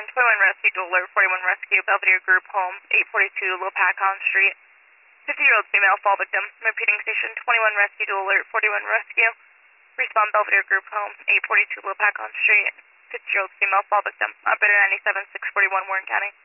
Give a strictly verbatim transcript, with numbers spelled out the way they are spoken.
twenty-one Rescue, dual alert, forty-one Rescue, Belvedere Group Home, eight forty-two Lopakon Street. fifty-year-old female fall victim. Repeating station, twenty-one Rescue, dual alert, forty-one Rescue. Respond Belvedere Group Home, eight forty-two Lopakon Street. fifty-year-old female fall victim. Operator ninety-seven, six forty-one Warren County.